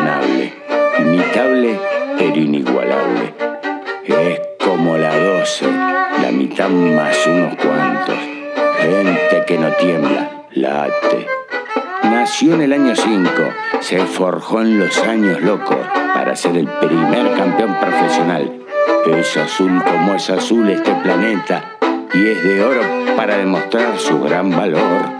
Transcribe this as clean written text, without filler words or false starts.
inigualable, imitable pero inigualable. Es como la 12, la mitad más unos cuantos. Gente que no tiembla, late. Nació en el año 5, se forjó en los años locos para ser el primer campeón profesional. Es azul como es azul este planeta y es de oro para demostrar su gran valor.